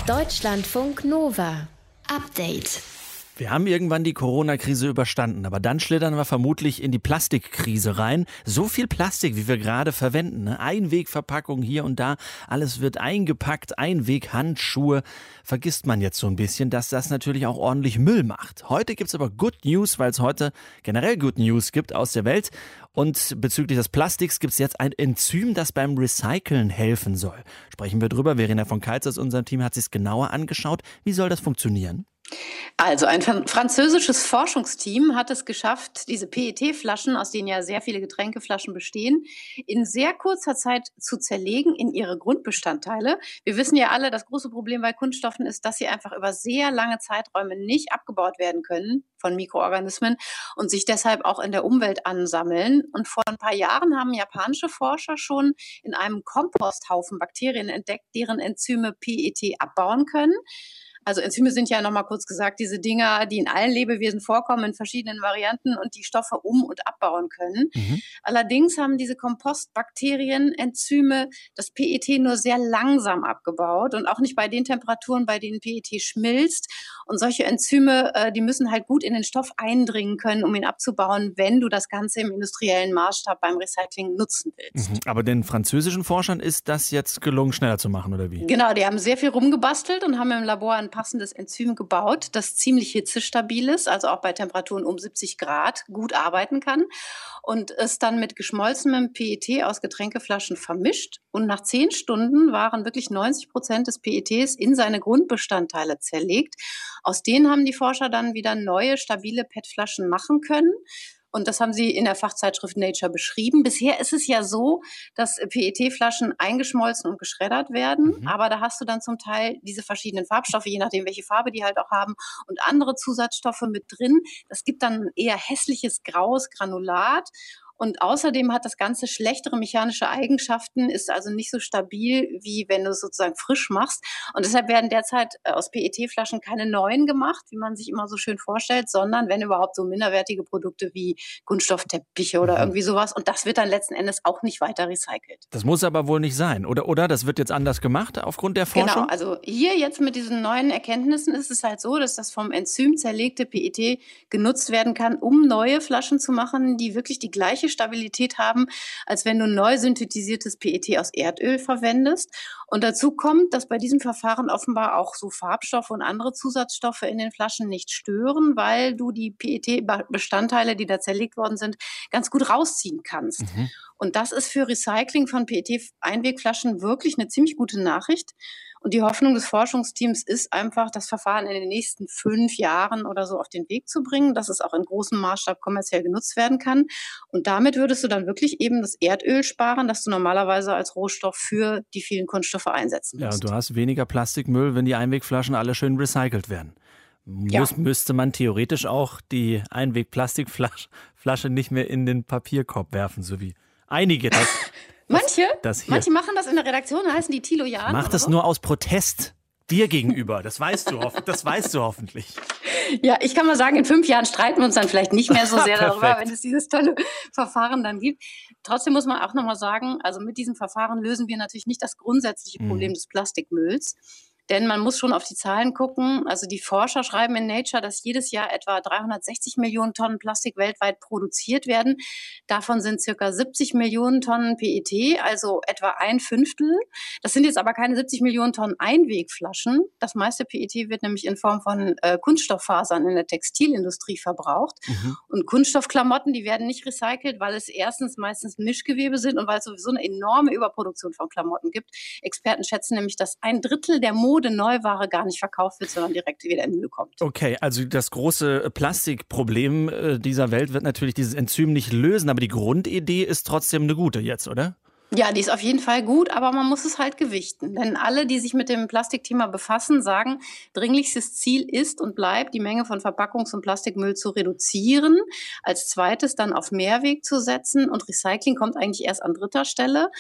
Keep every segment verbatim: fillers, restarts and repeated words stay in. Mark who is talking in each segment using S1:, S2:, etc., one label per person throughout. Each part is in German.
S1: Deutschlandfunk Nova. Update.
S2: Wir haben irgendwann die Corona-Krise überstanden, aber dann schlittern wir vermutlich in die Plastikkrise rein. So viel Plastik, wie wir gerade verwenden, ne? Einwegverpackung hier und da, alles wird eingepackt, Einweghandschuhe. Vergisst man jetzt so ein bisschen, dass das natürlich auch ordentlich Müll macht. Heute gibt's aber Good News, weil es heute generell Good News gibt aus der Welt. Und bezüglich des Plastiks gibt's jetzt ein Enzym, das beim Recyceln helfen soll. Sprechen wir drüber. Verena von Keitz aus unserem Team hat sich's genauer angeschaut. Wie soll das funktionieren?
S3: Also ein französisches Forschungsteam hat es geschafft, diese P E T-Flaschen, aus denen ja sehr viele Getränkeflaschen bestehen, in sehr kurzer Zeit zu zerlegen in ihre Grundbestandteile. Wir wissen ja alle, das große Problem bei Kunststoffen ist, dass sie einfach über sehr lange Zeiträume nicht abgebaut werden können von Mikroorganismen und sich deshalb auch in der Umwelt ansammeln. Und vor ein paar Jahren haben japanische Forscher schon in einem Komposthaufen Bakterien entdeckt, deren Enzyme P E T abbauen können. Also Enzyme sind ja nochmal kurz gesagt diese Dinger, die in allen Lebewesen vorkommen, in verschiedenen Varianten und die Stoffe um- und abbauen können. Mhm. Allerdings haben diese Kompostbakterien Enzyme das P E T nur sehr langsam abgebaut und auch nicht bei den Temperaturen, bei denen P E T schmilzt. Und solche Enzyme, äh, die müssen halt gut in den Stoff eindringen können, um ihn abzubauen, wenn du das Ganze im industriellen Maßstab beim Recycling nutzen willst.
S2: Mhm. Aber den französischen Forschern ist das jetzt gelungen, schneller zu machen, oder wie?
S3: Genau, die haben sehr viel rumgebastelt und haben im Labor ein passendes Enzym gebaut, das ziemlich hitzestabil ist, also auch bei Temperaturen um siebzig Grad gut arbeiten kann und es dann mit geschmolzenem P E T aus Getränkeflaschen vermischt. Und nach zehn Stunden waren wirklich neunzig Prozent des P E Ts in seine Grundbestandteile zerlegt. Aus denen haben die Forscher dann wieder neue, stabile P E T-Flaschen machen können. Und das haben sie in der Fachzeitschrift Nature beschrieben. Bisher ist es ja so, dass P E T-Flaschen eingeschmolzen und geschreddert werden. Mhm. Aber da hast du dann zum Teil diese verschiedenen Farbstoffe, je nachdem, welche Farbe die halt auch haben, und andere Zusatzstoffe mit drin. Das gibt dann eher hässliches graues Granulat. Und außerdem hat das Ganze schlechtere mechanische Eigenschaften, ist also nicht so stabil, wie wenn du es sozusagen frisch machst. Und deshalb werden derzeit aus P E T-Flaschen keine neuen gemacht, wie man sich immer so schön vorstellt, sondern wenn überhaupt so minderwertige Produkte wie Kunststoffteppiche oder mhm. irgendwie sowas. Und das wird dann letzten Endes auch nicht weiter recycelt.
S2: Das muss aber wohl nicht sein, oder? Oder das wird jetzt anders gemacht aufgrund der Forschung?
S3: Genau, also hier jetzt mit diesen neuen Erkenntnissen ist es halt so, dass das vom Enzym zerlegte P E T genutzt werden kann, um neue Flaschen zu machen, die wirklich die gleiche Stabilität haben, als wenn du neu synthetisiertes P E T aus Erdöl verwendest. Und dazu kommt, dass bei diesem Verfahren offenbar auch so Farbstoffe und andere Zusatzstoffe in den Flaschen nicht stören, weil du die P E T-Bestandteile, die da zerlegt worden sind, ganz gut rausziehen kannst. Mhm. Und das ist für Recycling von P E T-Einwegflaschen wirklich eine ziemlich gute Nachricht. Und die Hoffnung des Forschungsteams ist einfach, das Verfahren in den nächsten fünf Jahren oder so auf den Weg zu bringen, dass es auch in großem Maßstab kommerziell genutzt werden kann. Und damit würdest du dann wirklich eben das Erdöl sparen, das du normalerweise als Rohstoff für die vielen Kunststoffe einsetzen musst.
S2: Ja, und du hast weniger Plastikmüll, wenn die Einwegflaschen alle schön recycelt werden. Muss, ja. Müsste man theoretisch auch die Einweg-Plastikflasche nicht mehr in den Papierkorb werfen, so wie einige das.
S3: Manche,
S2: das hier.
S3: manche machen das in der Redaktion, da heißen die Tilo-Jan.
S2: Mach das so? Nur aus Protest dir gegenüber, das weißt du, das weißt du hoffentlich.
S3: Ja, ich kann mal sagen, in fünf Jahren streiten wir uns dann vielleicht nicht mehr so sehr darüber, wenn es dieses tolle Verfahren dann gibt. Trotzdem muss man auch nochmal sagen, also mit diesem Verfahren lösen wir natürlich nicht das grundsätzliche Problem mhm. des Plastikmülls. Denn man muss schon auf die Zahlen gucken. Also die Forscher schreiben in Nature, dass jedes Jahr etwa dreihundertsechzig Millionen Tonnen Plastik weltweit produziert werden. Davon sind circa siebzig Millionen Tonnen P E T, also etwa ein Fünftel. Das sind jetzt aber keine siebzig Millionen Tonnen Einwegflaschen. Das meiste P E T wird nämlich in Form von äh, Kunststofffasern in der Textilindustrie verbraucht. Mhm. Und Kunststoffklamotten, die werden nicht recycelt, weil es erstens meistens Mischgewebe sind und weil es sowieso eine enorme Überproduktion von Klamotten gibt. Experten schätzen nämlich, dass ein Drittel der Mode Neuware gar nicht verkauft wird, sondern direkt wieder in den Müll kommt.
S2: Okay, also das große Plastikproblem dieser Welt wird natürlich dieses Enzym nicht lösen, aber die Grundidee ist trotzdem eine gute jetzt, oder?
S3: Ja, die ist auf jeden Fall gut, aber man muss es halt gewichten. Denn alle, die sich mit dem Plastikthema befassen, sagen, dringlichstes Ziel ist und bleibt, die Menge von Verpackungs- und Plastikmüll zu reduzieren. Als zweites dann auf Mehrweg zu setzen und Recycling kommt eigentlich erst an dritter Stelle.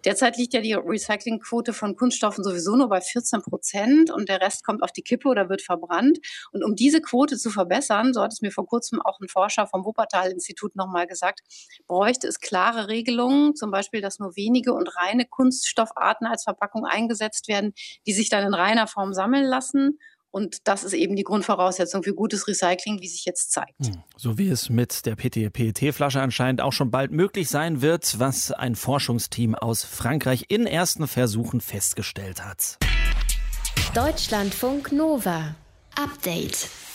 S3: Derzeit liegt ja die Recyclingquote von Kunststoffen sowieso nur bei vierzehn Prozent und der Rest kommt auf die Kippe oder wird verbrannt. Und um diese Quote zu verbessern, so hat es mir vor kurzem auch ein Forscher vom Wuppertal-Institut nochmal gesagt, bräuchte es klare Regelungen, zum Beispiel, dass nur wenige und reine Kunststoffarten als Verpackung eingesetzt werden, die sich dann in reiner Form sammeln lassen. Und das ist eben die Grundvoraussetzung für gutes Recycling, wie sich jetzt zeigt.
S2: So wie es mit der P E T-Flasche anscheinend auch schon bald möglich sein wird, was ein Forschungsteam aus Frankreich in ersten Versuchen festgestellt hat.
S1: Deutschlandfunk Nova. Update.